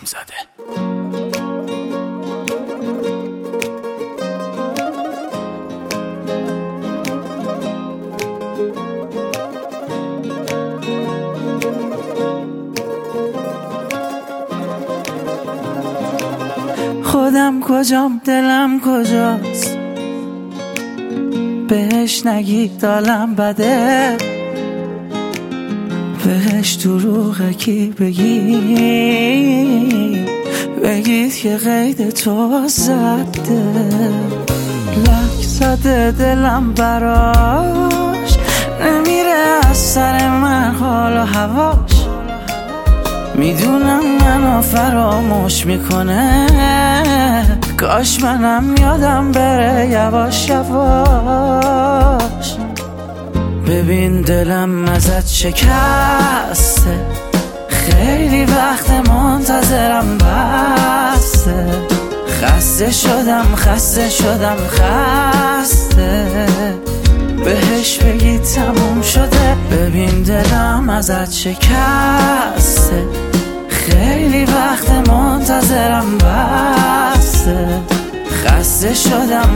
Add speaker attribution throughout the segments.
Speaker 1: زخم زده.
Speaker 2: خودم کجام دلم کجاست، بهش نگید دالم بده، بهش دروغه کی بگید که قید تو زده. لک زده دلم براش، نمیره از سر من حال و هواش، میدونم منو فراموش میکنه، کاش منم یادم بره یواش یواش. ببین دلم ازت شکسته، خیلی وقت منتظرم بسته، خسته شدم خسته، بهش بگی تموم شده. ببین دلم ازت شکسته، خیلی وقت منتظرم بسته، خسته شدم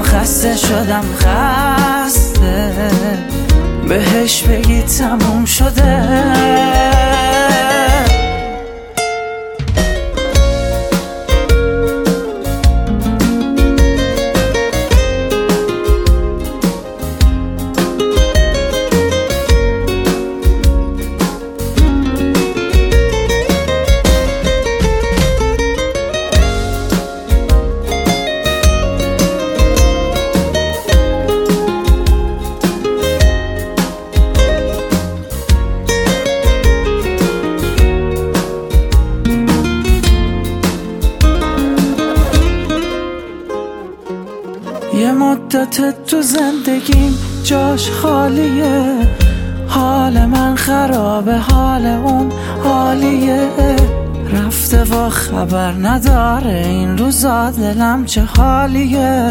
Speaker 2: خسته، بهش بگی تموم شده. یه مدت تو زندگیم جاش خالیه، حال من خرابه حال اون عالیه، رفته و خبر نداره این روزا دلم چه حالیه.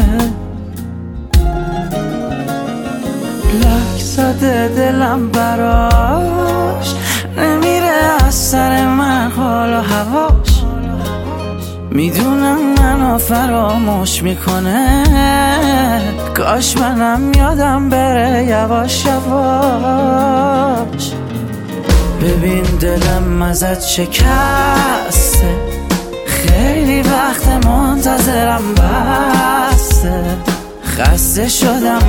Speaker 2: لک زده دلم براش، نمیره از سر من حال و هواش، میدونم منو فراموش میکنه، کاش منم یادم بره یواش یواش. ببین دلم ازت شکسته، خیلی وقت منتظرم بسته، خسته شدم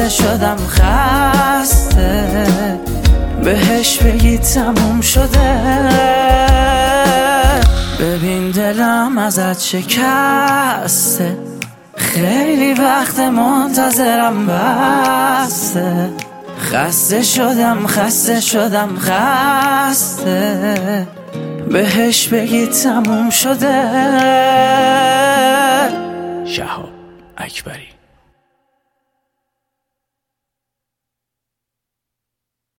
Speaker 2: خسته، بهش بگی تموم شده. ببین دلم ازت شکسته، خیلی وقت منتظرم بسته، خسته شدم خسته، بهش بگی تموم شده.
Speaker 1: شهاب اکبری.